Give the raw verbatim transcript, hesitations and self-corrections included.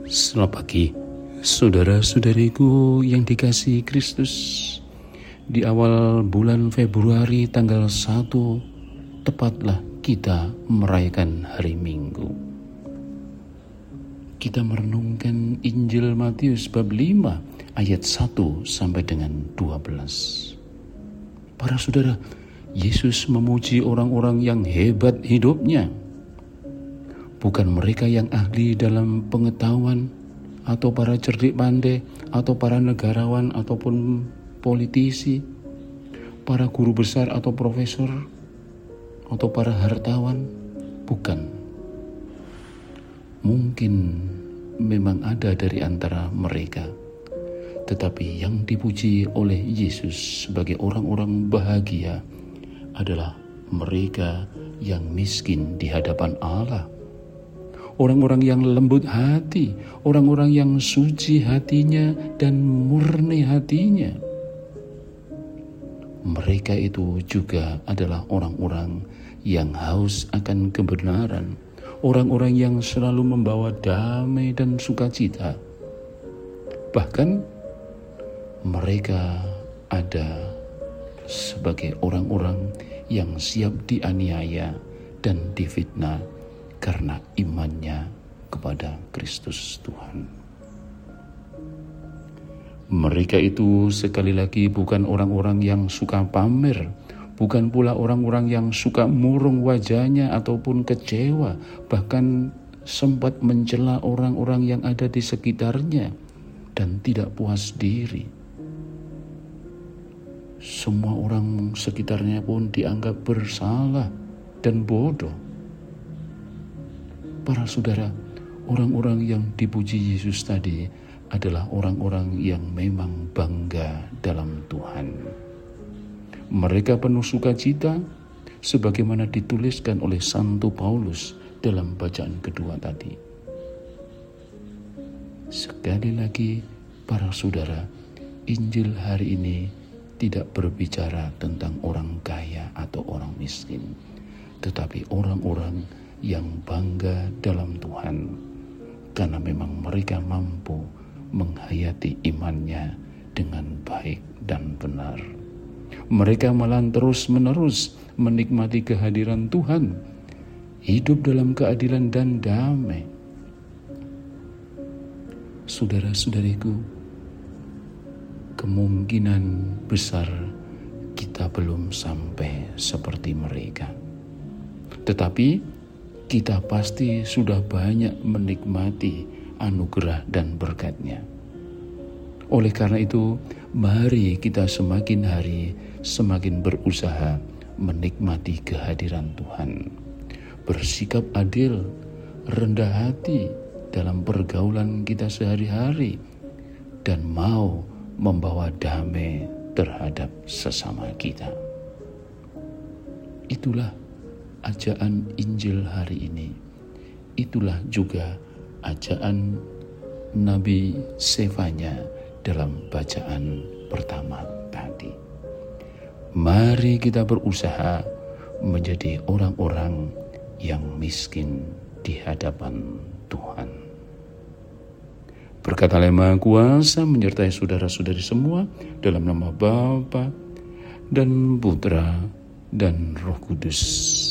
Selamat pagi, saudara-saudariku yang dikasihi Kristus. Di awal bulan Februari tanggal satu, tepatlah kita merayakan hari Minggu. Kita merenungkan Injil Matius bab lima ayat satu sampai dengan dua belas. Para saudara, Yesus memuji orang-orang yang hebat hidupnya. Bukan mereka yang ahli dalam pengetahuan, atau para cerdik pandai, atau para negarawan, ataupun politisi, para guru besar atau profesor, atau para hartawan. Bukan. Mungkin memang ada dari antara mereka, tetapi yang dipuji oleh Yesus sebagai orang-orang bahagia adalah mereka yang miskin di hadapan Allah. Orang-orang yang lembut hati, orang-orang yang suci hatinya dan murni hatinya. Mereka itu juga adalah orang-orang yang haus akan kebenaran, orang-orang yang selalu membawa damai dan sukacita. Bahkan mereka ada sebagai orang-orang yang siap dianiaya dan difitnah karena imannya kepada Kristus Tuhan. Mereka itu sekali lagi bukan orang-orang yang suka pamer, bukan pula orang-orang yang suka murung wajahnya ataupun kecewa, bahkan sempat mencela orang-orang yang ada di sekitarnya dan tidak puas diri. Semua orang sekitarnya pun dianggap bersalah dan bodoh. Para saudara, orang-orang yang dipuji Yesus tadi adalah orang-orang yang memang bangga dalam Tuhan. Mereka penuh sukacita, sebagaimana dituliskan oleh Santo Paulus dalam bacaan kedua tadi. Sekali lagi, para saudara, Injil hari ini tidak berbicara tentang orang kaya atau orang miskin, tetapi orang-orang yang bangga dalam Tuhan, karena memang mereka mampu menghayati imannya dengan baik dan benar. Mereka malah terus-menerus menikmati kehadiran Tuhan, hidup dalam keadilan dan damai. Saudara-saudariku, kemungkinan besar kita belum sampai seperti mereka, tetapi kita pasti sudah banyak menikmati anugerah dan berkat-Nya. Oleh karena itu, mari kita semakin hari semakin berusaha menikmati kehadiran Tuhan, bersikap adil, rendah hati dalam pergaulan kita sehari-hari, dan mau membawa damai terhadap sesama kita. Itulah ajaan Injil hari ini. Itulah juga ajaan Nabi Sefanya dalam bacaan pertama tadi. Mari kita berusaha menjadi orang-orang yang miskin di hadapan Tuhan. Berkat Allah yang Maha Kuasa menyertai saudara-saudari semua dalam nama Bapa dan Putra dan Roh Kudus.